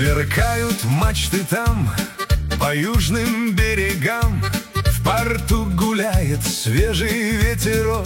Сверкают мачты там, по южным берегам, в порту гуляет свежий ветерок.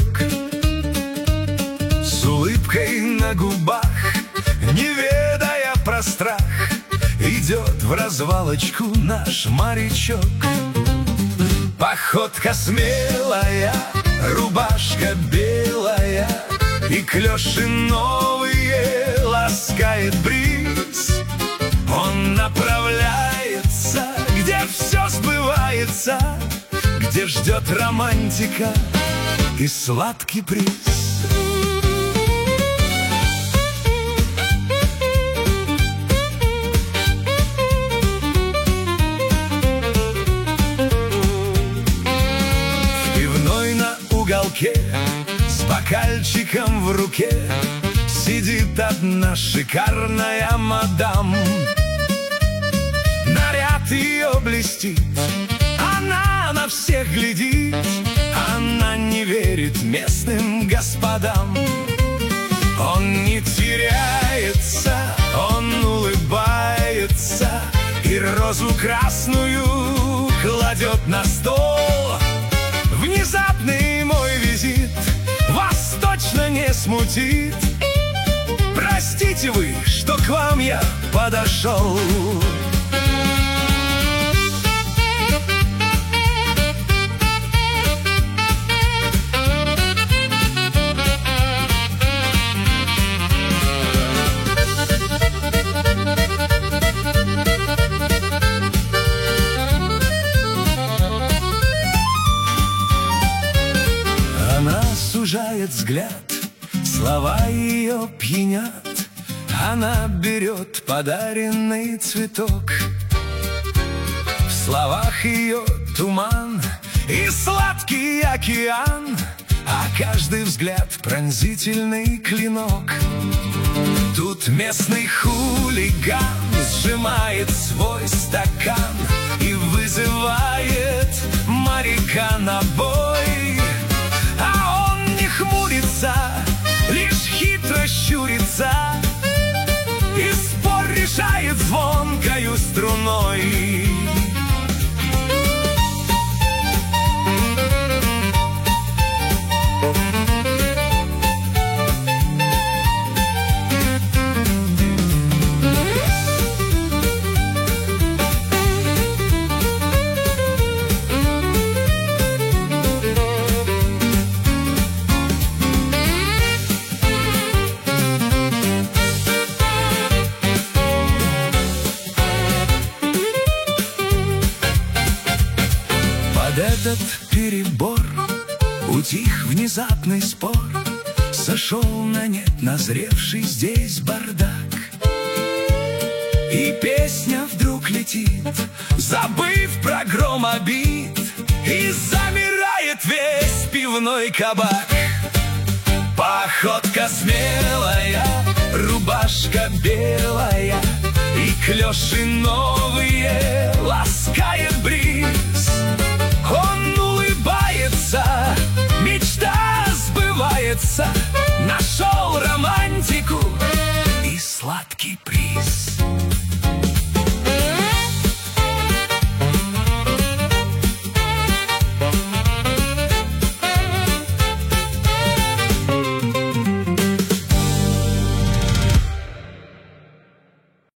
С улыбкой на губах, не ведая про страх, идет в развалочку наш морячок. Походка смелая, рубашка белая, и клёши новые ласкает бриз. Он направляется, где все сбывается, где ждет романтика и сладкий приз. В пивной на уголке с бокальчиком в руке сидит одна шикарная мадам. Наряд ее блестит, она на всех глядит, она не верит местным господам. Он не теряется, он улыбается и розу красную кладет на стол. Внезапный мой визит вас точно не смутит. Простите вы, что к вам я подошел. Она сужает взгляд, слова ее пьянят. Она берет подаренный цветок. В словах ее туман и сладкий океан, а каждый взгляд пронзительный клинок. Тут местный хулиган сжимает свой стакан и вызывает моряка на бой. А он не хмурится, лишь хитро щурится, и спор решает звонкою струной. Под этот перебор утих внезапный спор, сошел на нет назревший здесь бардак. И песня вдруг летит, забыв про гром обид, и замирает весь пивной кабак. Походка смелая, рубашка белая, и клёши новые ласкает бриз. Он улыбается, мечта сбывается, нашел романтику и сладкий приз.